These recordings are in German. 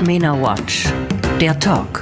MENA Watch, der Talk.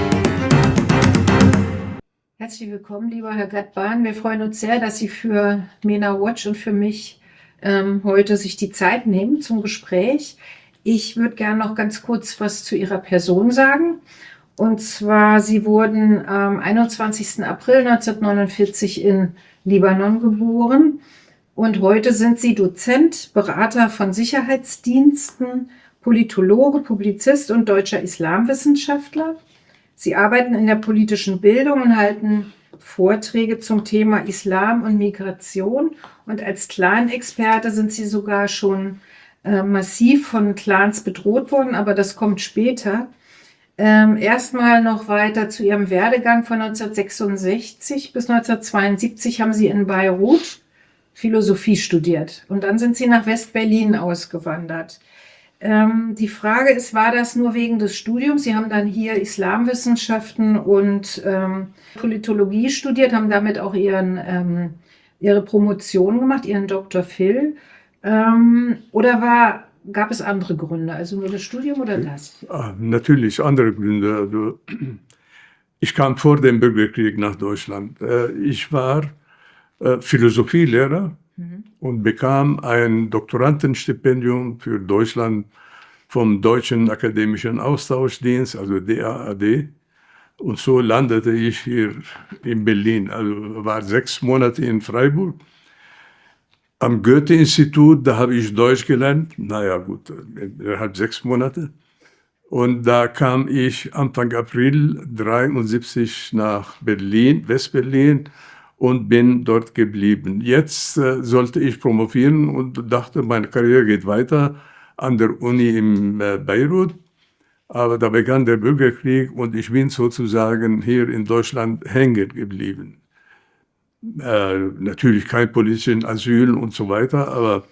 Herzlich willkommen, lieber Herr Ghadban. Wir freuen uns sehr, dass Sie für MENA Watch und für mich heute sich die Zeit nehmen zum Gespräch. Ich würde gerne noch ganz kurz was zu Ihrer Person sagen. Und zwar, Sie wurden am 21. April 1949 in Libanon geboren. Und heute sind Sie Dozent, Berater von Sicherheitsdiensten, Politologe, Publizist und deutscher Islamwissenschaftler. Sie arbeiten in der politischen Bildung und halten Vorträge zum Thema Islam und Migration. Und als Clan-Experte sind Sie sogar schon massiv von Clans bedroht worden, aber das kommt später. Erstmal noch weiter zu Ihrem Werdegang von 1966 bis 1972 haben Sie in Beirut Philosophie studiert. Und dann sind Sie nach West-Berlin ausgewandert. Die Frage ist, war das nur wegen des Studiums? Sie haben dann hier Islamwissenschaften und Politologie studiert, haben damit auch Ihre Promotion gemacht, Ihren Dr. Phil. Oder gab es andere Gründe? Also nur das Studium oder das? Natürlich andere Gründe. Also, ich kam vor dem Bürgerkrieg nach Deutschland. Ich war Philosophielehrer und bekam ein Doktorandenstipendium für Deutschland vom Deutschen Akademischen Austauschdienst, also DAAD. Und so landete ich hier in Berlin. Also war 6 Monate in Freiburg. Am Goethe-Institut, da habe ich Deutsch gelernt. Naja gut, innerhalb 6 Monate. Und da kam ich Anfang April 1973 nach Berlin, West-Berlin, und bin dort geblieben. Jetzt sollte ich promovieren und dachte, meine Karriere geht weiter an der Uni in Beirut. Aber da begann der Bürgerkrieg und ich bin sozusagen hier in Deutschland hängen geblieben. Natürlich kein politischen Asyl und so weiter, aber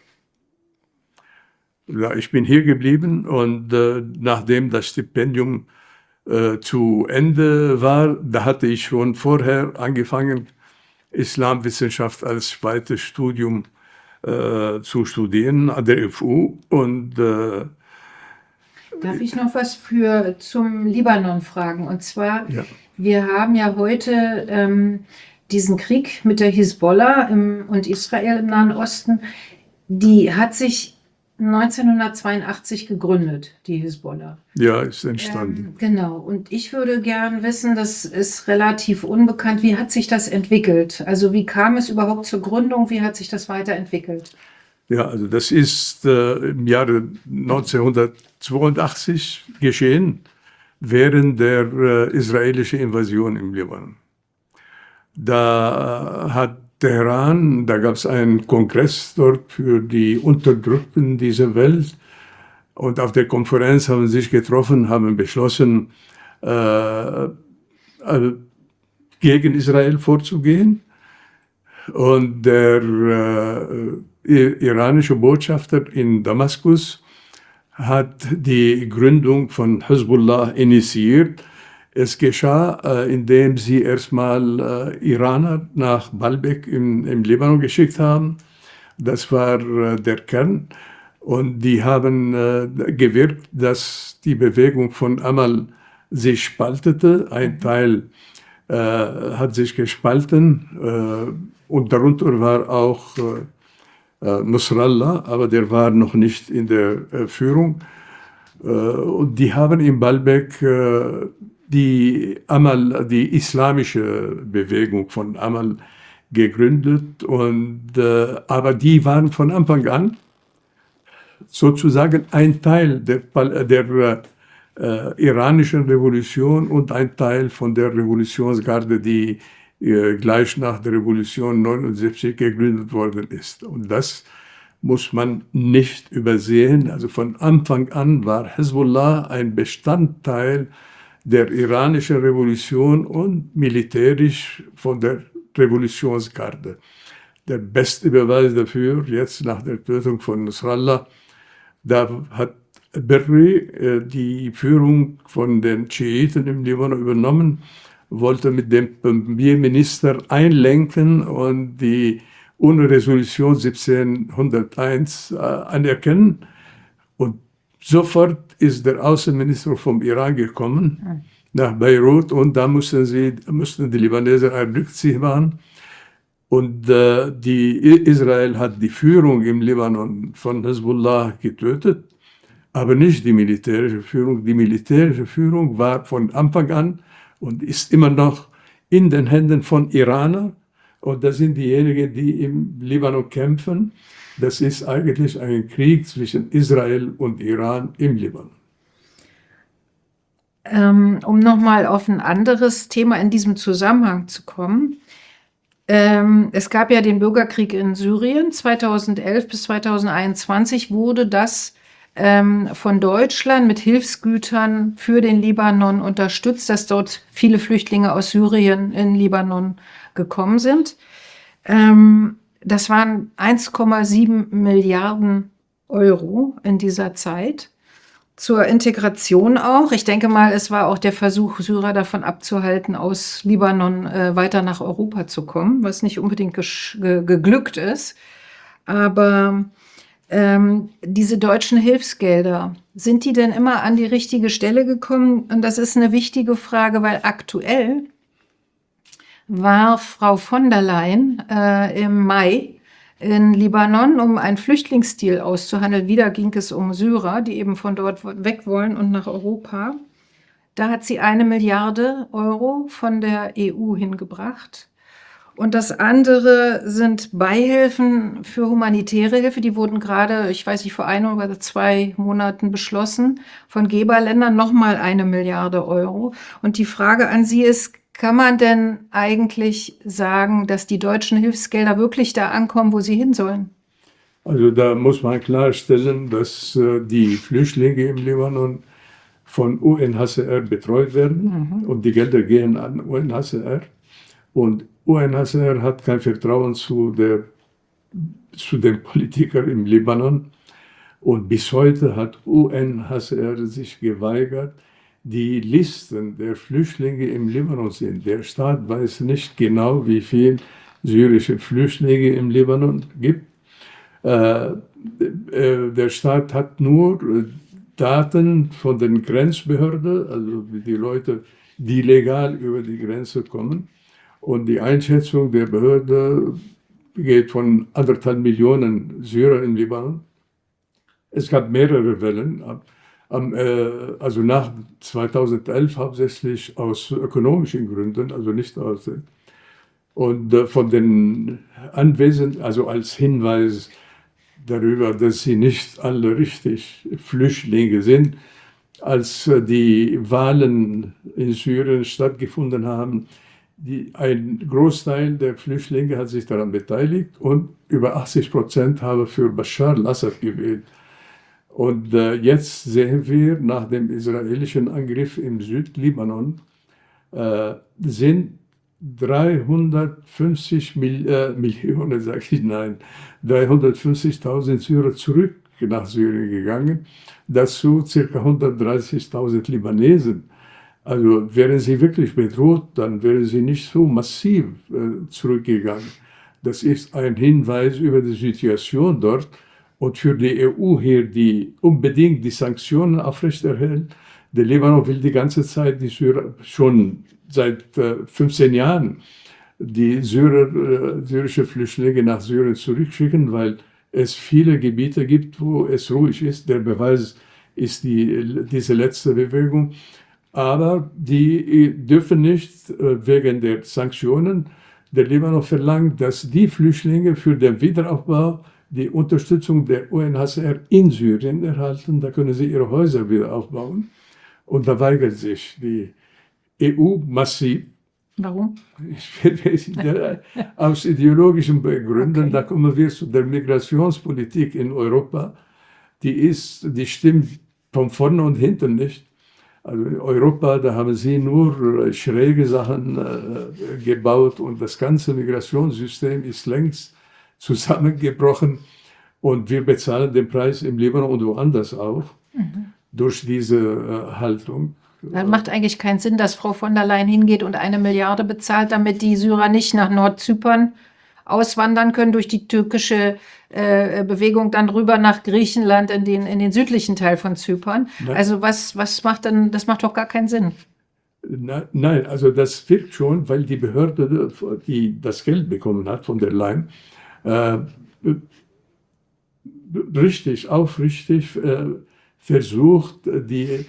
ja, ich bin hier geblieben und nachdem das Stipendium zu Ende war, da hatte ich schon vorher angefangen, Islamwissenschaft als zweites Studium zu studieren an der FU. Und darf ich noch was zum Libanon fragen? Und zwar, ja. Wir haben ja heute diesen Krieg mit der Hisbollah und Israel im Nahen Osten. Die hat sich 1982 gegründet, die Hisbollah. Ja, ist entstanden. Genau. Und ich würde gern wissen, das ist relativ unbekannt, wie hat sich das entwickelt? Also wie kam es überhaupt zur Gründung? Wie hat sich das weiterentwickelt? Ja, also das ist im Jahre 1982 geschehen, während der israelischen Invasion im Libanon. Da hat Teheran, da gab es einen Kongress dort für die Unterdrückten dieser Welt. Und auf der Konferenz haben sie sich getroffen, haben beschlossen, gegen Israel vorzugehen. Und der iranische Botschafter in Damaskus hat die Gründung von Hezbollah initiiert. Es geschah, indem sie erstmal Iraner nach Baalbek im Libanon geschickt haben. Das war der Kern. Und die haben gewirkt, dass die Bewegung von Amal sich spaltete. Ein Teil hat sich gespalten und darunter war auch Nasrallah, aber der war noch nicht in der Führung. Und die haben in Baalbek die islamische Bewegung von Amal gegründet. Aber die waren von Anfang an sozusagen ein Teil der iranischen Revolution und ein Teil von der Revolutionsgarde, die gleich nach der Revolution 1979 gegründet worden ist. Und das muss man nicht übersehen. Also von Anfang an war Hezbollah ein Bestandteil der iranischen Revolution und militärisch von der Revolutionsgarde. Der beste Beweis dafür, jetzt nach der Tötung von Nasrallah, da hat Berri die Führung von den Schiiten im Libanon übernommen, wollte mit dem Premierminister einlenken und die UNO-Resolution 1701 anerkennen. Und sofort ist der Außenminister vom Iran gekommen nach Beirut und da mussten die Libanesen einen Rückzug machen. Und Israel hat die Führung im Libanon von Hezbollah getötet, aber nicht die militärische Führung. Die militärische Führung war von Anfang an und ist immer noch in den Händen von Iranern. Und das sind diejenigen, die im Libanon kämpfen. Das ist eigentlich ein Krieg zwischen Israel und Iran im Libanon. Um nochmal auf ein anderes Thema in diesem Zusammenhang zu kommen. Es gab ja den Bürgerkrieg in Syrien. 2011 bis 2021 wurde das von Deutschland mit Hilfsgütern für den Libanon unterstützt, dass dort viele Flüchtlinge aus Syrien in Libanon gekommen sind. Das waren 1,7 Milliarden Euro in dieser Zeit. Zur Integration auch. Ich denke mal, es war auch der Versuch, Syrer davon abzuhalten, aus Libanon weiter nach Europa zu kommen, was nicht unbedingt geglückt ist. Aber diese deutschen Hilfsgelder, sind die denn immer an die richtige Stelle gekommen? Und das ist eine wichtige Frage, weil aktuell war Frau von der Leyen im Mai in Libanon, um einen Flüchtlingsdeal auszuhandeln. Wieder ging es um Syrer, die eben von dort weg wollen und nach Europa. Da hat sie 1 Milliarde Euro von der EU hingebracht. Und das andere sind Beihilfen für humanitäre Hilfe. Die wurden gerade, ich weiß nicht, vor 1 oder 2 Monaten beschlossen von Geberländern, nochmal 1 Milliarde Euro. Und die Frage an Sie ist, kann man denn eigentlich sagen, dass die deutschen Hilfsgelder wirklich da ankommen, wo sie hin sollen? Also da muss man klarstellen, dass die Flüchtlinge im Libanon von UNHCR betreut werden und die Gelder gehen an UNHCR. Und UNHCR hat kein Vertrauen zu den Politikern im Libanon. Und bis heute hat UNHCR sich geweigert, die Listen der Flüchtlinge im Libanon sind. Der Staat weiß nicht genau, wie viele syrische Flüchtlinge im Libanon gibt. Der Staat hat nur Daten von den Grenzbehörden, also die Leute, die legal über die Grenze kommen. Und die Einschätzung der Behörde geht von 1,5 Millionen Syrer im Libanon. Es gab mehrere Wellen. Also nach 2011 hauptsächlich aus ökonomischen Gründen, also nicht aus. Und von den Anwesenden, also als Hinweis darüber, dass sie nicht alle richtig Flüchtlinge sind, als die Wahlen in Syrien stattgefunden haben, ein Großteil der Flüchtlinge hat sich daran beteiligt und über 80% haben für Bashar al-Assad gewählt. Und jetzt sehen wir, nach dem israelischen Angriff im Südlibanon, sind 350.000 Syrer zurück nach Syrien gegangen, dazu ca. 130.000 Libanesen. Also wären sie wirklich bedroht, dann wären sie nicht so massiv zurückgegangen. Das ist ein Hinweis über die Situation dort. Und für die EU hier, die unbedingt die Sanktionen aufrechterhält, der Libanon will die ganze Zeit die Syrer, schon seit 15 Jahren, die syrische Flüchtlinge nach Syrien zurückschicken, weil es viele Gebiete gibt, wo es ruhig ist. Der Beweis ist diese letzte Bewegung. Aber die dürfen nicht wegen der Sanktionen der Libanon verlangen, dass die Flüchtlinge für den Wiederaufbau die Unterstützung der UNHCR in Syrien erhalten. Da können sie ihre Häuser wieder aufbauen. Und da weigert sich die EU massiv. Warum? Aus ideologischen Gründen. Okay. Da kommen wir zu der Migrationspolitik in Europa. Die stimmt von vorne und hinten nicht. Also in Europa, da haben sie nur schräge Sachen gebaut und das ganze Migrationssystem ist längst zusammengebrochen und wir bezahlen den Preis im Libanon und woanders auch durch diese Haltung. Dann macht eigentlich keinen Sinn, dass Frau von der Leyen hingeht und 1 Milliarde bezahlt, damit die Syrer nicht nach Nordzypern auswandern können durch die türkische Bewegung dann rüber nach Griechenland in den südlichen Teil von Zypern. Nein. Also was macht denn, das macht doch gar keinen Sinn. Nein, also das wirkt schon, weil die Behörde, die das Geld bekommen hat von der Leyen, aufrichtig versucht, die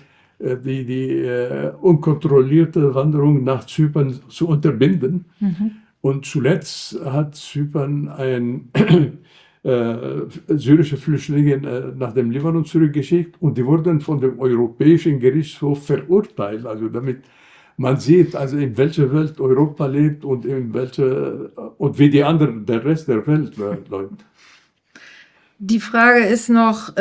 unkontrollierte Wanderung nach Zypern zu unterbinden. Und zuletzt hat Zypern syrische Flüchtlinge nach dem Libanon zurückgeschickt und die wurden von dem Europäischen Gerichtshof verurteilt. Also damit man sieht, also in welcher Welt Europa lebt und wie der Rest der Welt läuft. Die Frage ist noch,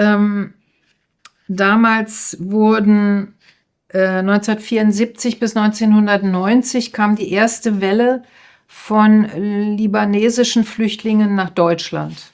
damals wurden 1974 bis 1990 kam die erste Welle von libanesischen Flüchtlingen nach Deutschland.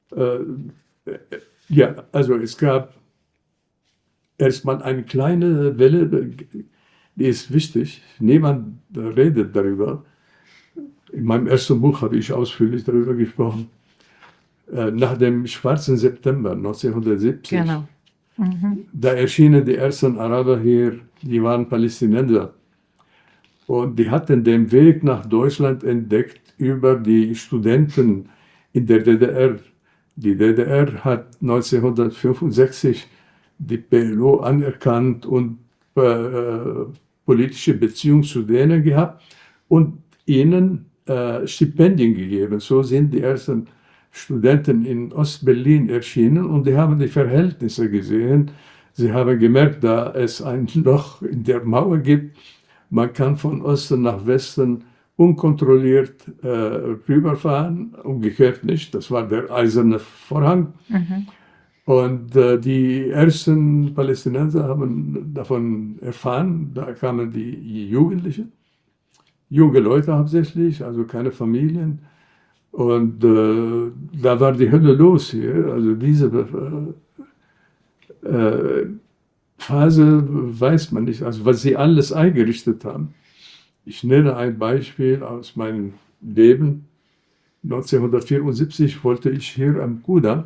Ja, also es gab erstmal eine kleine Welle, die ist wichtig. Niemand redet darüber. In meinem ersten Buch habe ich ausführlich darüber gesprochen. Nach dem Schwarzen September 1970, Genau. da erschienen die ersten Araber hier, die waren Palästinenser. Und die hatten den Weg nach Deutschland entdeckt über die Studenten in der DDR. Die DDR hat 1965 die PLO anerkannt und politische Beziehungen zu denen gehabt und ihnen Stipendien gegeben. So sind die ersten Studenten in Ostberlin erschienen und die haben die Verhältnisse gesehen. Sie haben gemerkt, da es ein Loch in der Mauer gibt, man kann von Osten nach Westen unkontrolliert rüberfahren, umgekehrt nicht. Das war der eiserne Vorhang. Und die ersten Palästinenser haben davon erfahren, da kamen die Jugendlichen, junge Leute hauptsächlich, also keine Familien. Und da war die Hölle los hier. Also diese Phase weiß man nicht, also was sie alles eingerichtet haben. Ich nenne ein Beispiel aus meinem Leben. 1974 wollte ich hier am Kudamm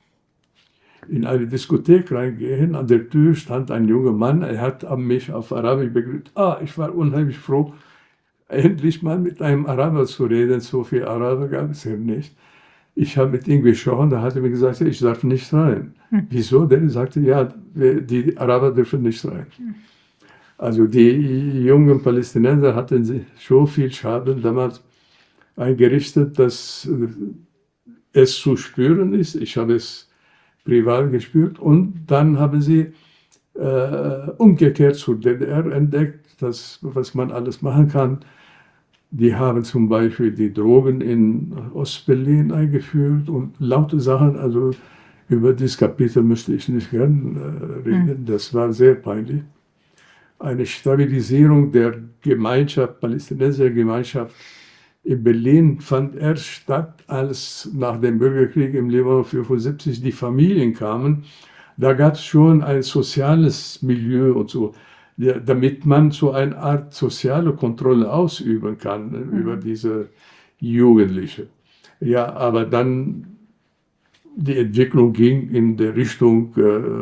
in eine Diskothek reingehen. An der Tür stand ein junger Mann, er hat mich auf Arabisch begrüßt. Ich war unheimlich froh, endlich mal mit einem Araber zu reden. So viele Araber gab es hier nicht. Ich habe mit ihm gesprochen, da hat er mir gesagt, ich darf nicht rein. Wieso? Denn er sagte, ja, die Araber dürfen nicht rein. Also die jungen Palästinenser hatten so viel Schaden damals eingerichtet, dass es zu spüren ist. Ich habe es privat gespürt und dann haben sie umgekehrt zur DDR entdeckt, was man alles machen kann. Die haben zum Beispiel die Drogen in Ostberlin eingeführt und laute Sachen. Also über dieses Kapitel möchte ich nicht gern reden. Das war sehr peinlich. Eine Stabilisierung der Gemeinschaft, palästinensischer Gemeinschaft in Berlin fand erst statt, als nach dem Bürgerkrieg im Libanon 1975 die Familien kamen. Da gab es schon ein soziales Milieu und so, damit man so eine Art soziale Kontrolle ausüben kann über diese Jugendlichen. Ja, aber dann die Entwicklung ging in der Richtung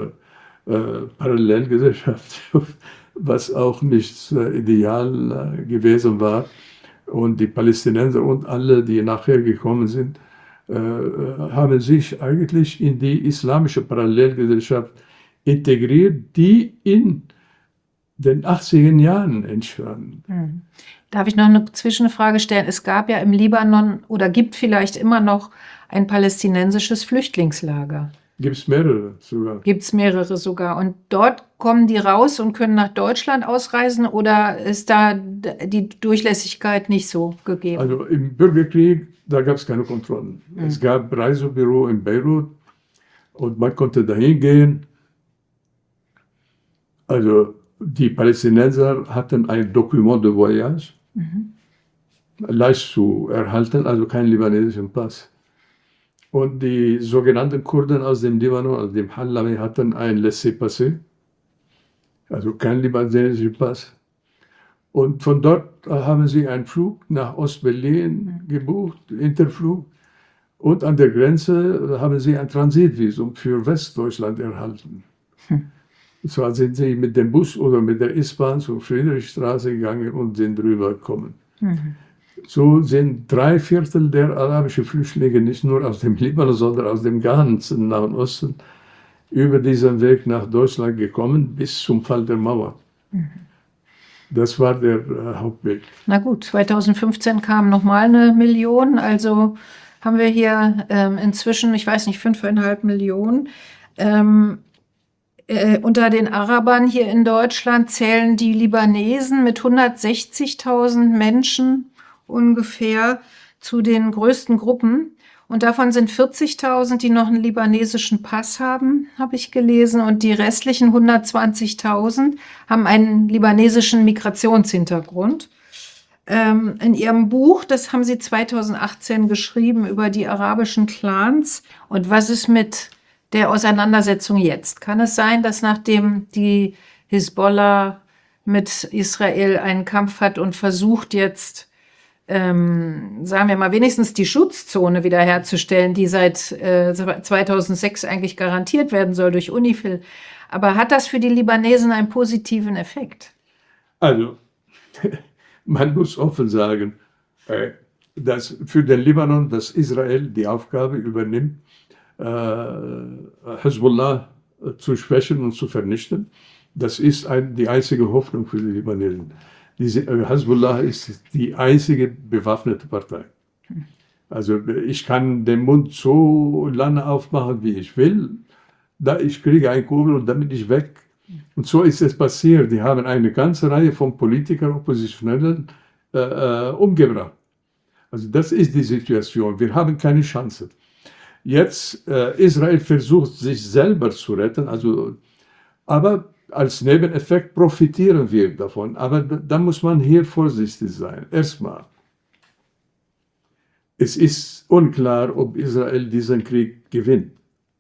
Parallelgesellschaft, was auch nicht ideal gewesen war. Und die Palästinenser und alle, die nachher gekommen sind, haben sich eigentlich in die islamische Parallelgesellschaft integriert, die in den 80er Jahren entstand. Darf ich noch eine Zwischenfrage stellen? Es gab ja im Libanon oder gibt vielleicht immer noch ein palästinensisches Flüchtlingslager. Gibt es mehrere sogar. Gibt es mehrere sogar. Und dort kommen die raus und können nach Deutschland ausreisen oder ist da die Durchlässigkeit nicht so gegeben? Also im Bürgerkrieg, da gab es keine Kontrollen. Es gab ein Reisebüro in Beirut und man konnte dahin gehen. Also die Palästinenser hatten ein Dokument de Voyage, leicht zu erhalten, also keinen libanesischen Pass. Und die sogenannten Kurden aus dem Libanon, aus dem Halabi, hatten ein Laissez-passer, also kein libanesischer Pass. Und von dort haben sie einen Flug nach Ostberlin gebucht, Interflug. Und an der Grenze haben sie ein Transitvisum für Westdeutschland erhalten. Und zwar sind sie mit dem Bus oder mit der S-Bahn zur Friedrichstraße gegangen und sind rübergekommen. So sind 3/4 der arabischen Flüchtlinge nicht nur aus dem Libanon, sondern aus dem ganzen Nahen Osten über diesen Weg nach Deutschland gekommen, bis zum Fall der Mauer. Das war der Hauptweg. Na gut, 2015 kam nochmal 1 Million, also haben wir hier inzwischen, ich weiß nicht, 5,5 Millionen. Unter den Arabern hier in Deutschland zählen die Libanesen mit 160.000 Menschen ungefähr zu den größten Gruppen. Und davon sind 40.000, die noch einen libanesischen Pass haben, habe ich gelesen. Und die restlichen 120.000 haben einen libanesischen Migrationshintergrund. In Ihrem Buch, das haben Sie 2018 geschrieben, über die arabischen Clans. Und was ist mit der Auseinandersetzung jetzt? Kann es sein, dass nachdem die Hisbollah mit Israel einen Kampf hat und versucht jetzt, sagen wir mal, wenigstens die Schutzzone wiederherzustellen, die seit 2006 eigentlich garantiert werden soll durch UNIFIL. Aber hat das für die Libanesen einen positiven Effekt? Also, man muss offen sagen, dass für den Libanon, dass Israel die Aufgabe übernimmt, Hezbollah zu schwächen und zu vernichten. Das ist die einzige Hoffnung für die Libanesen. Hezbollah ist die einzige bewaffnete Partei. Also ich kann den Mund so lange aufmachen, wie ich will. Ich kriege eine Kugel und dann bin ich weg. Und so ist es passiert. Die haben eine ganze Reihe von Politikern, Oppositionellen umgebracht. Also das ist die Situation. Wir haben keine Chance. Jetzt Israel versucht, sich selber zu retten. Aber als Nebeneffekt profitieren wir davon. Aber da muss man hier vorsichtig sein. Erstmal, es ist unklar, ob Israel diesen Krieg gewinnt.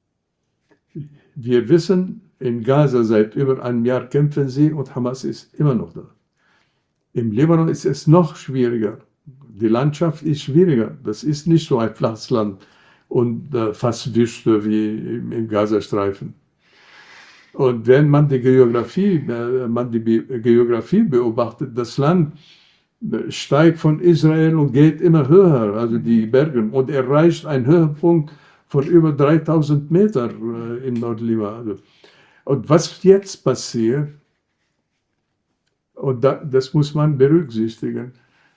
Wir wissen, in Gaza seit über einem Jahr kämpfen sie und Hamas ist immer noch da. Im Libanon ist es noch schwieriger. Die Landschaft ist schwieriger. Das ist nicht so ein flaches Land und fast Wüste wie im Gazastreifen. Und wenn man die Geografie beobachtet, das Land steigt von Israel und geht immer höher, also die Berge, und erreicht einen Höhepunkt von über 3000 Metern im Nordlibanon. Und was jetzt passiert, und das muss man berücksichtigen,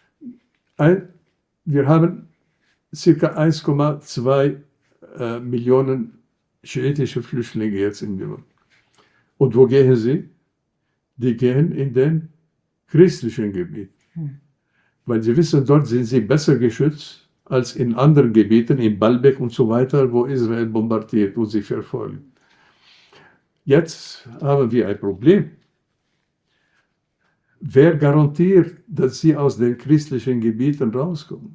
wir haben ca. 1,2 Millionen schiitische Flüchtlinge jetzt im Libanon. Und wo gehen sie? Die gehen in den christlichen Gebiet. Weil sie wissen, dort sind sie besser geschützt als in anderen Gebieten, in Baalbek und so weiter, wo Israel bombardiert und sie verfolgt. Jetzt haben wir ein Problem. Wer garantiert, dass sie aus den christlichen Gebieten rauskommen?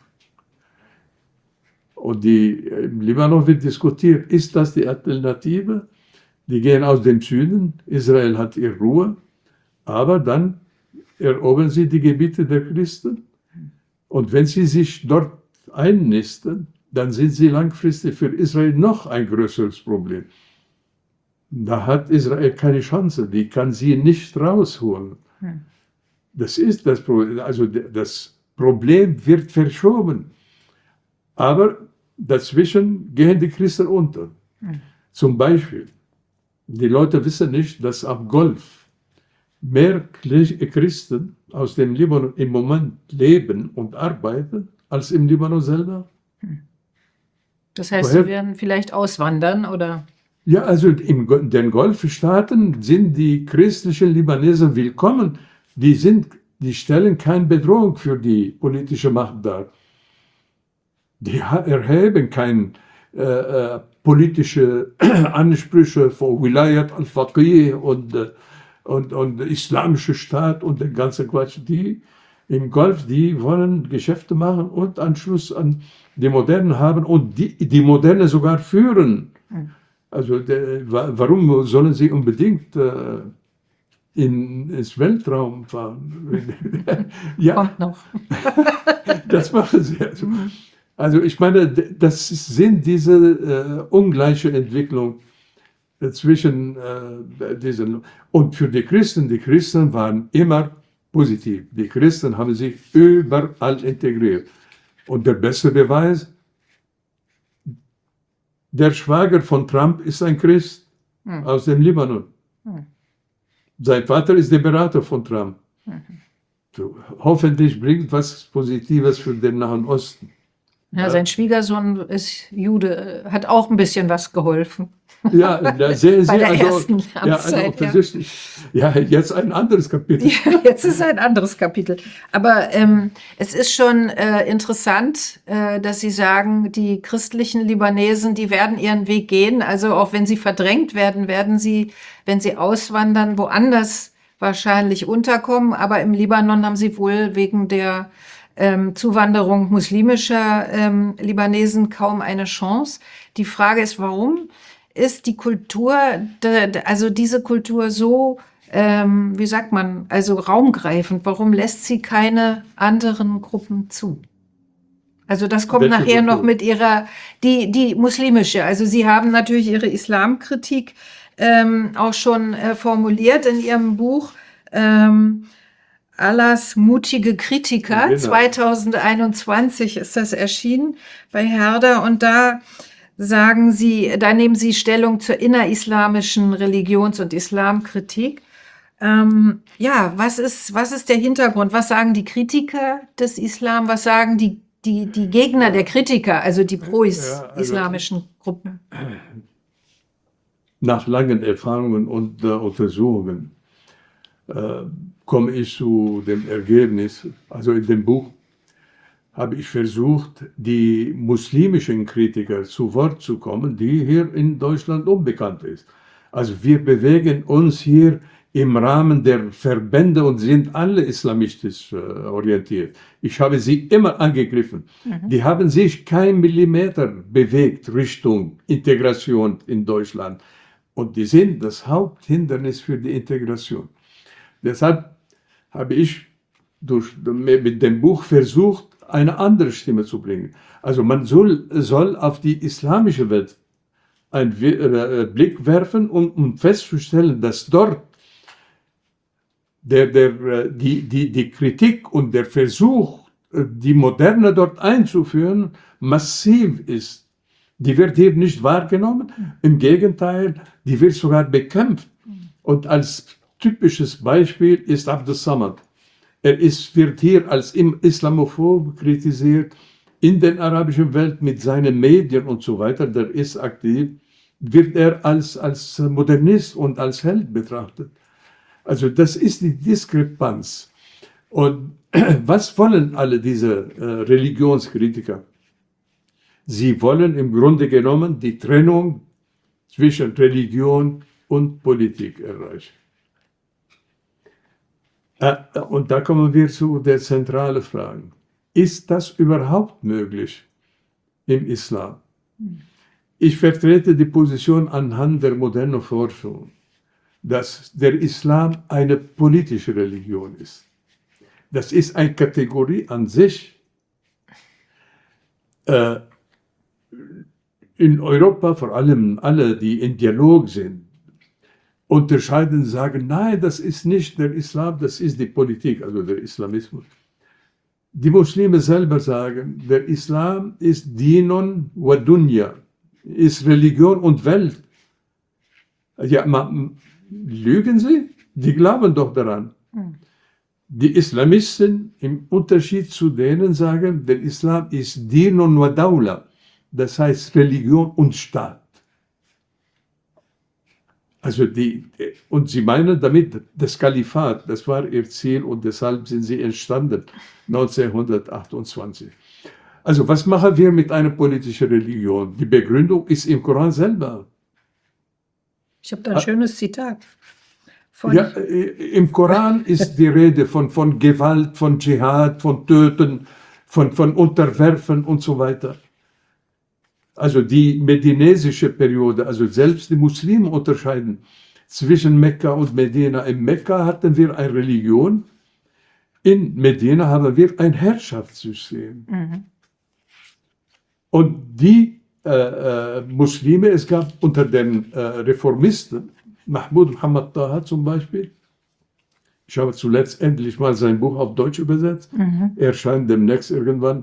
Und im Libanon wird diskutiert, ist das die Alternative? Die gehen aus dem Süden, Israel hat ihre Ruhe, aber dann erobern sie die Gebiete der Christen. Und wenn sie sich dort einnisten, dann sind sie langfristig für Israel noch ein größeres Problem. Da hat Israel keine Chance, die kann sie nicht rausholen. Das ist das Problem. Also das Problem wird verschoben. Aber dazwischen gehen die Christen unter. Zum Beispiel, die Leute wissen nicht, dass am Golf mehr Christen aus dem Libanon im Moment leben und arbeiten, als im Libanon selber. Das heißt, sie werden vielleicht auswandern, oder? Ja, also in den Golfstaaten sind die christlichen Libanesen willkommen. Die stellen keine Bedrohung für die politische Macht dar. Die erheben keine politische Ansprüche vor Wilayat al-Faqih und islamische Staat und den ganzen Quatsch. Die im Golf, die wollen Geschäfte machen und Anschluss an die Modernen haben und die Moderne sogar führen. Also warum sollen sie unbedingt ins Weltraum fahren. Ja, Kommt noch. das machen sie. Also ich meine, das sind diese ungleiche Entwicklung zwischen diesen. Und für die Christen waren immer positiv. Die Christen haben sich überall integriert. Und der beste Beweis, der Schwager von Trump ist ein Christ aus dem Libanon. Sein Vater ist der Berater von Trump. So, hoffentlich bringt was Positives für den Nahen Osten. Ja, sein Schwiegersohn ist Jude, hat auch ein bisschen was geholfen. Ja, sehr, Bei der also, ersten ja, also Amtszeit, offensichtlich. Ja, jetzt ein anderes Kapitel. Ja, jetzt ist ein anderes Kapitel. Aber es ist schon interessant, dass Sie sagen, die christlichen Libanesen, die werden ihren Weg gehen. Also auch wenn sie verdrängt werden, werden sie, wenn sie auswandern, woanders wahrscheinlich unterkommen. Aber im Libanon haben sie wohl wegen der Zuwanderung muslimischer Libanesen kaum eine Chance. Die Frage ist, warum ist die Kultur, also diese Kultur so, wie sagt man, also raumgreifend? Warum lässt sie keine anderen Gruppen zu? Also das kommt Welche nachher Kultur? noch mit ihrer, die muslimische. Also Sie haben natürlich Ihre Islamkritik auch schon formuliert in Ihrem Buch. Allahs mutige Kritiker, Genau. 2021 ist das erschienen bei Herder, und da sagen Sie, da nehmen Sie Stellung zur innerislamischen Religions- und Islamkritik. Ja, was ist der Hintergrund? Was sagen die Kritiker des Islam? Was sagen die Gegner der Kritiker, also die pro-islamischen Gruppen? Nach langen Erfahrungen und Untersuchungen komme ich zu dem Ergebnis, also in dem Buch habe ich versucht, die muslimischen Kritiker zu Wort zu kommen, die hier in Deutschland unbekannt ist. Also wir bewegen uns hier im Rahmen der Verbände und sind alle islamistisch orientiert. Ich habe sie immer angegriffen. Die haben sich kein Millimeter bewegt Richtung Integration in Deutschland. Und die sind das Haupthindernis für die Integration. Deshalb habe ich mit dem Buch versucht, eine andere Stimme zu bringen. Also man soll auf die islamische Welt einen Blick werfen, um festzustellen, dass dort die Kritik und der Versuch, die Moderne dort einzuführen, massiv ist. Die wird hier nicht wahrgenommen. Im Gegenteil, die wird sogar bekämpft. Und als typisches Beispiel ist Abdus Samad. Wird hier als Islamophob kritisiert, in der arabischen Welt mit seinen Medien und so weiter, der ist aktiv, wird er als Modernist und als Held betrachtet. Also das ist die Diskrepanz. Und was wollen alle diese Religionskritiker? Sie wollen im Grunde genommen die Trennung zwischen Religion und Politik erreichen. Und da kommen wir zu der zentralen Frage. Ist das überhaupt möglich im Islam? Ich vertrete die Position anhand der modernen Forschung, dass der Islam eine politische Religion ist. Das ist eine Kategorie an sich. In Europa, vor allem alle, die in Dialog sind, unterscheiden, sagen, nein, das ist nicht der Islam, das ist die Politik, also der Islamismus. Die Muslime selber sagen, der Islam ist Dinun wa Dunya, ist Religion und Welt. Ja, lügen Sie? Die glauben doch daran. Die Islamisten, im Unterschied zu denen, sagen, der Islam ist Dinun wa Dawla, das heißt Religion und Staat. Also und sie meinen damit das Kalifat, das war ihr Ziel und deshalb sind sie entstanden 1928. Also was machen wir mit einer politischen Religion? Die Begründung ist im Koran selber. Ich habe da ein schönes Zitat. Ja, im Koran ist die Rede von Gewalt, von Dschihad, von Töten, von Unterwerfen und so weiter. Also die medinesische Periode, also selbst die Muslime unterscheiden zwischen Mekka und Medina. In Mekka hatten wir eine Religion, in Medina haben wir ein Herrschaftssystem. Und die Muslime, es gab unter den Reformisten, Mahmoud Muhammad Taha zum Beispiel, ich habe zuletzt endlich mal sein Buch auf Deutsch übersetzt, erscheint demnächst irgendwann.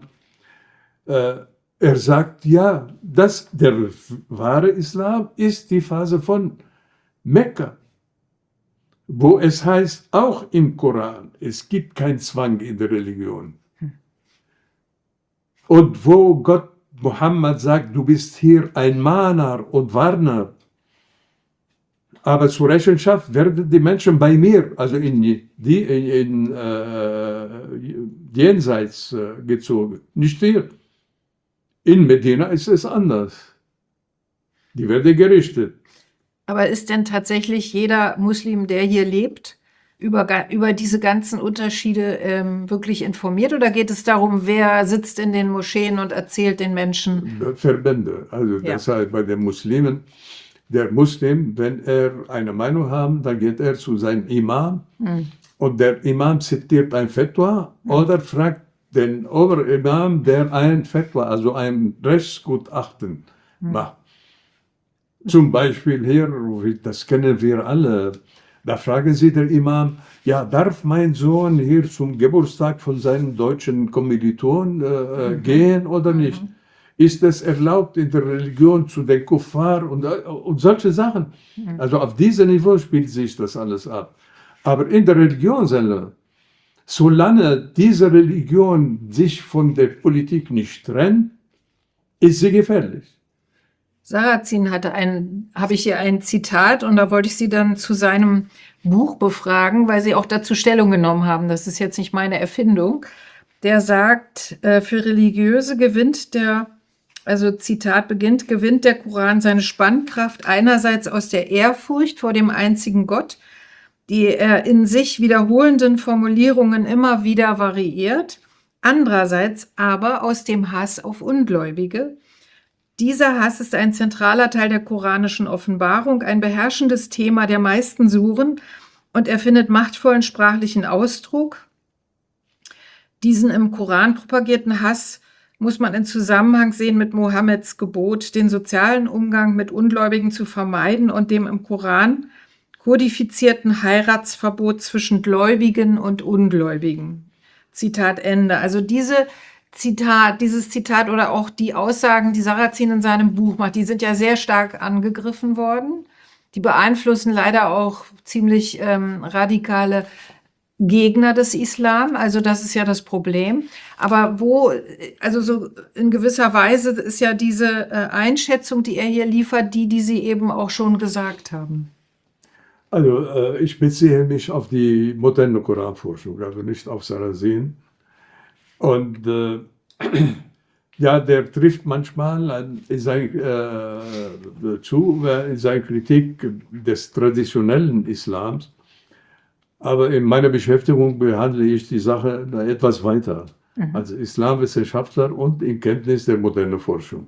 Er sagt, ja, der wahre Islam ist die Phase von Mekka, wo es heißt, auch im Koran, es gibt keinen Zwang in der Religion. Und wo Gott Mohammed sagt, du bist hier ein Mahner und Warner, aber zur Rechenschaft werden die Menschen bei mir, also jenseits gezogen, nicht hier. In Medina ist es anders. Die werden gerichtet. Aber ist denn tatsächlich jeder Muslim, der hier lebt, über diese ganzen Unterschiede wirklich informiert? Oder geht es darum, wer sitzt in den Moscheen und erzählt den Menschen? Verbände. Also das heißt, bei den Muslimen, der Muslim, wenn er eine Meinung hat, dann geht er zu seinem Imam und der Imam zitiert ein Fatwa oder fragt den Oberimam, der ein Fatwa, also ein Rechtsgutachten macht. Zum Beispiel hier, das kennen wir alle, da fragen sie den Imam, ja, darf mein Sohn hier zum Geburtstag von seinem deutschen Kommiliton gehen oder nicht? Ist es erlaubt in der Religion zu den Kuffar und solche Sachen? Also auf diesem Niveau spielt sich das alles ab. Aber in der Religion selber, solange diese Religion sich von der Politik nicht trennt, ist sie gefährlich. Sarrazin habe ich hier ein Zitat und da wollte ich Sie dann zu seinem Buch befragen, weil Sie auch dazu Stellung genommen haben. Das ist jetzt nicht meine Erfindung. Der sagt, für Religiöse gewinnt Zitat beginnt, gewinnt der Koran seine Spannkraft einerseits aus der Ehrfurcht vor dem einzigen Gott, die er in sich wiederholenden Formulierungen immer wieder variiert, andererseits aber aus dem Hass auf Ungläubige. Dieser Hass ist ein zentraler Teil der koranischen Offenbarung, ein beherrschendes Thema der meisten Suren und er findet machtvollen sprachlichen Ausdruck. Diesen im Koran propagierten Hass muss man in Zusammenhang sehen mit Mohammeds Gebot, den sozialen Umgang mit Ungläubigen zu vermeiden und dem im Koran kodifizierten Heiratsverbot zwischen Gläubigen und Ungläubigen. Zitat Ende. Also dieses Zitat oder auch die Aussagen, die Sarrazin in seinem Buch macht, die sind ja sehr stark angegriffen worden. Die beeinflussen leider auch ziemlich radikale Gegner des Islam. Also das ist ja das Problem. Aber also so in gewisser Weise ist ja diese Einschätzung, die er hier liefert, die Sie eben auch schon gesagt haben. Also ich beziehe mich auf die moderne Koranforschung, also nicht auf Sarrazin. Und ja, der trifft manchmal in seiner Kritik des traditionellen Islams. Aber in meiner Beschäftigung behandle ich die Sache etwas weiter, als Islamwissenschaftler und in Kenntnis der modernen Forschung.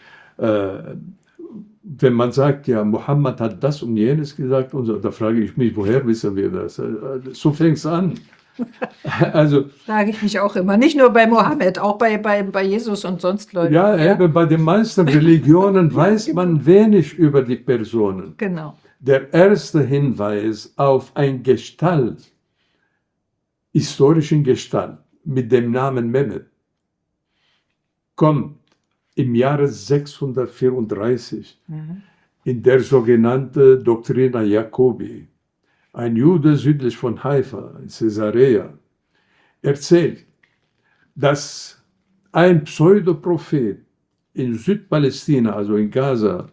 Wenn man sagt, ja, Mohammed hat das und jenes gesagt, und so, da frage ich mich, woher wissen wir das? So fängt es an. Also, frage ich mich auch immer. Nicht nur bei Mohammed, auch bei Jesus und sonst Leuten. Ja, eben bei den meisten Religionen weiß man wenig über die Personen. Genau. Der erste Hinweis auf ein historischen Gestalt mit dem Namen Mehmet kommt im Jahre 634 in der sogenannten Doctrina Jacobi. Ein Jude südlich von Haifa, in Caesarea, erzählt, dass ein Pseudoprophet in Südpalästina, also in Gaza,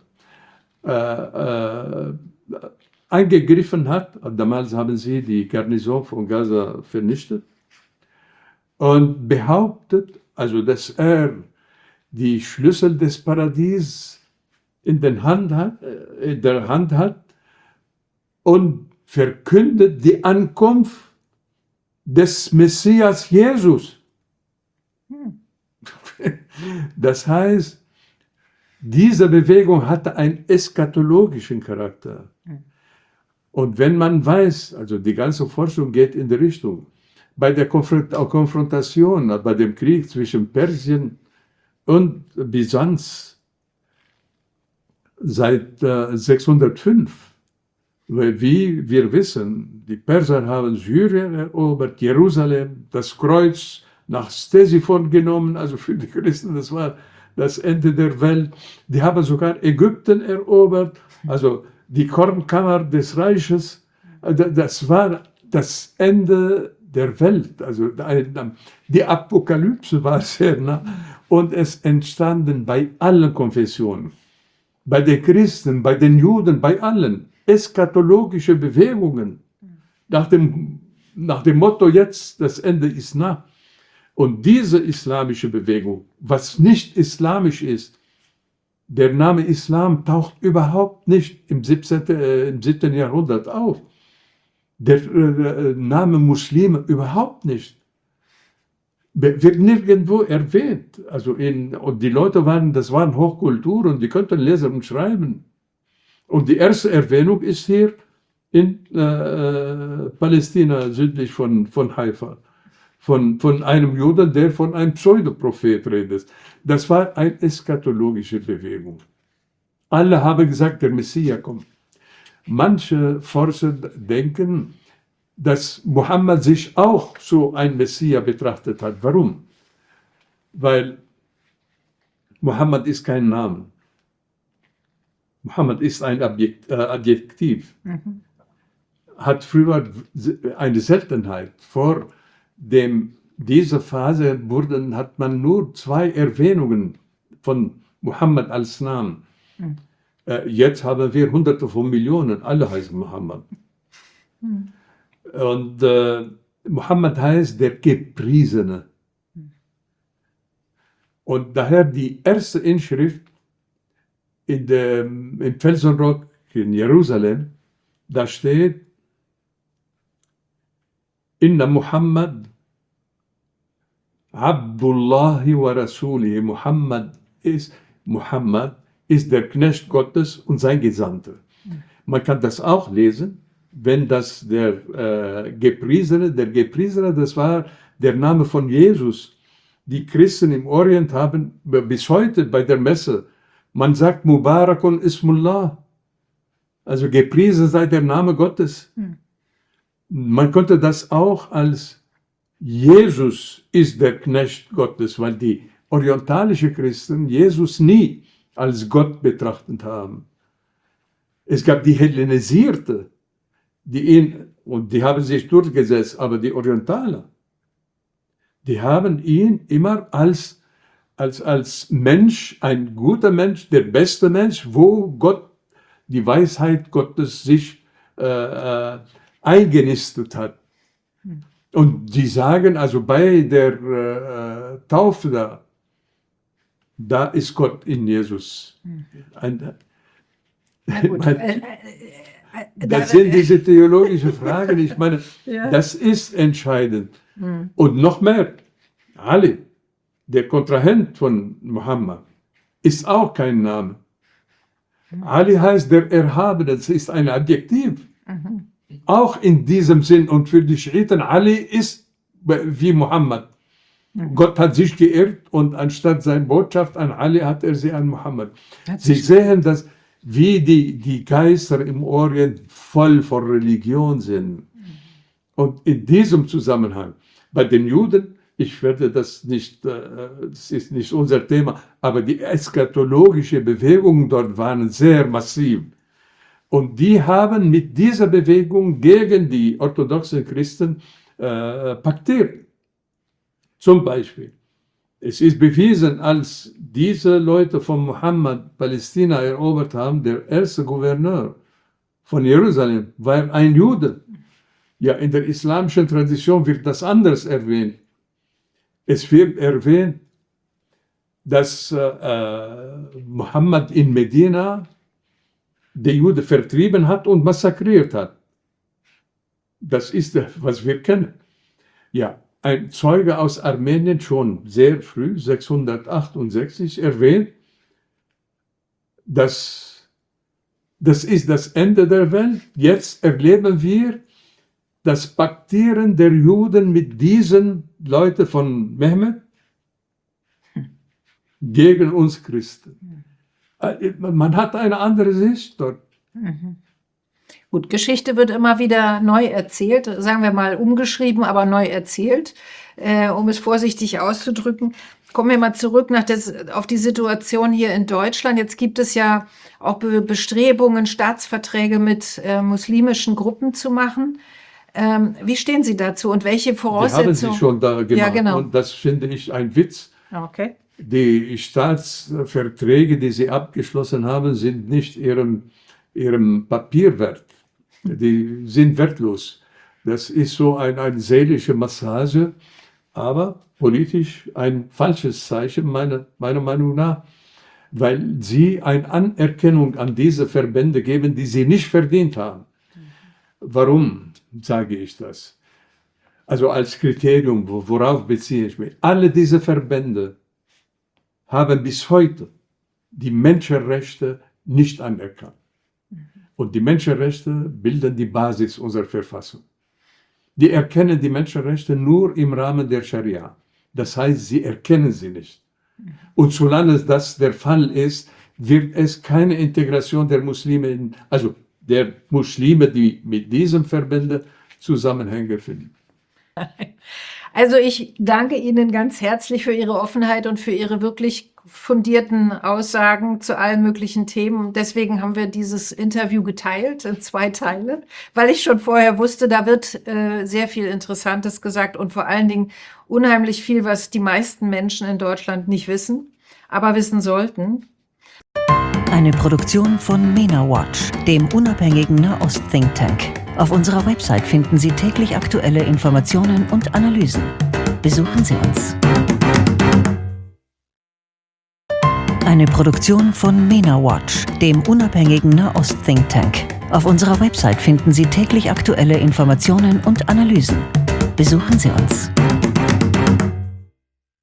angegriffen hat. Damals haben sie die Garnison von Gaza vernichtet und behauptet, also dass er die Schlüssel des Paradies in der Hand hat und verkündet die Ankunft des Messias Jesus. Das heißt, diese Bewegung hatte einen eschatologischen Charakter. Und wenn man weiß, also die ganze Forschung geht in die Richtung, bei der Konfrontation, bei dem Krieg zwischen Persien und Byzanz seit 605, weil wie wir wissen, die Perser haben Syrien erobert, Jerusalem, das Kreuz nach Ctesiphon genommen, also für die Christen, das war das Ende der Welt. Die haben sogar Ägypten erobert, also die Kornkammer des Reiches, das war das Ende der Welt. Also die Apokalypse war sehr nah. Und es entstanden bei allen Konfessionen, bei den Christen, bei den Juden, bei allen eschatologische Bewegungen nach dem Motto, jetzt das Ende ist nah. Und diese islamische Bewegung, was nicht islamisch ist, der Name Islam taucht überhaupt nicht im 7. Jahrhundert auf. Der Name Muslime überhaupt nicht. Wird nirgendwo erwähnt. Also und die Leute das waren Hochkultur und die konnten lesen und schreiben. Und die erste Erwähnung ist hier in Palästina, südlich von Haifa. Von einem Juden, der von einem Pseudoprophet redet. Das war eine eschatologische Bewegung. Alle haben gesagt, der Messias kommt. Manche Forscher denken, dass Mohammed sich auch so ein Messias betrachtet hat. Warum? Weil Mohammed ist kein Name. Mohammed ist ein Adjektiv. Hat früher eine Seltenheit. Vor dieser Phase hat man nur 2 Erwähnungen von Mohammed als Namen. Jetzt haben wir Hunderte von Millionen, alle heißen Mohammed. Und Mohammed heißt der Gepriesene. Und daher die erste Inschrift im Felsenrock in Jerusalem, da steht, Inna Muhammad Abdullahi wa Rasulihi. Muhammad ist der Knecht Gottes und sein Gesandter. Man kann das auch lesen, wenn das der Gepriesene, das war der Name von Jesus. Die Christen im Orient haben bis heute bei der Messe, man sagt Mubarakun Ismullah, also gepriesen sei der Name Gottes. Man konnte das auch als Jesus ist der Knecht Gottes, weil die orientalischen Christen Jesus nie als Gott betrachtet haben. Es gab die Hellenisierte, und die haben sich durchgesetzt, aber die Orientaler, die haben ihn immer als Mensch, ein guter Mensch, der beste Mensch, wo Gott, die Weisheit Gottes sich eingenistet hat. Und die sagen, also bei der Taufe da ist Gott in Jesus. Das sind diese theologischen Fragen, ich meine, das ist entscheidend. Und noch mehr, Ali, der Kontrahent von Mohammed, ist auch kein Name. Ali heißt der Erhabene, das ist ein Adjektiv. Auch in diesem Sinn, und für die Schiiten, Ali ist wie Mohammed. Gott hat sich geirrt und anstatt seine Botschaft an Ali hat er sie an Mohammed. Sie sehen, dass wie die Geister im Orient voll von Religion sind. Und in diesem Zusammenhang, bei den Juden, ich werde das nicht, das ist nicht unser Thema, aber die eschatologische Bewegungen dort waren sehr massiv. Und die haben mit dieser Bewegung gegen die orthodoxen Christen paktiert. Zum Beispiel, es ist bewiesen, als diese Leute von Mohammed Palästina erobert haben, der erste Gouverneur von Jerusalem war ein Jude. Ja, in der islamischen Tradition wird das anders erwähnt. Es wird erwähnt, dass Mohammed in Medina die Juden vertrieben hat und massakriert hat. Das ist, was wir kennen. Ja, ein Zeuge aus Armenien schon sehr früh, 668, erwähnt, dass das ist das Ende der Welt. Jetzt erleben wir das Paktieren der Juden mit diesen Leuten von Mehmet gegen uns Christen. Man hat eine andere Sicht dort. Gut, Geschichte wird immer wieder neu erzählt, sagen wir mal umgeschrieben, aber neu erzählt, um es vorsichtig auszudrücken. Kommen wir mal zurück auf die Situation hier in Deutschland. Jetzt gibt es ja auch Bestrebungen, Staatsverträge mit muslimischen Gruppen zu machen. Wie stehen Sie dazu und welche Voraussetzungen? Die haben Sie schon da gemacht. Ja, genau. Und das finde ich ein Witz. Okay. Die Staatsverträge, die sie abgeschlossen haben, sind nicht ihrem Papier wert. Die sind wertlos. Das ist so eine seelische Massage, aber politisch ein falsches Zeichen, meiner Meinung nach, weil sie eine Anerkennung an diese Verbände geben, die sie nicht verdient haben. Warum sage ich das? Also als Kriterium, worauf beziehe ich mich? Alle diese Verbände haben bis heute die Menschenrechte nicht anerkannt. Und die Menschenrechte bilden die Basis unserer Verfassung. Die erkennen die Menschenrechte nur im Rahmen der Scharia. Das heißt, sie erkennen sie nicht. Und solange das der Fall ist, wird es keine Integration der Muslime, also der Muslime, die mit diesem Verbände Zusammenhänge finden. Also ich danke Ihnen ganz herzlich für Ihre Offenheit und für Ihre wirklich fundierten Aussagen zu allen möglichen Themen. Deswegen haben wir dieses Interview geteilt in 2 Teile, weil ich schon vorher wusste, da wird sehr viel Interessantes gesagt und vor allen Dingen unheimlich viel, was die meisten Menschen in Deutschland nicht wissen, aber wissen sollten. Eine Produktion von MENA Watch, dem unabhängigen Nahost-Think Tank. Auf unserer Website finden Sie täglich aktuelle Informationen und Analysen. Besuchen Sie uns. Eine Produktion von MENA Watch, dem unabhängigen Nahost-Think Tank. Auf unserer Website finden Sie täglich aktuelle Informationen und Analysen. Besuchen Sie uns.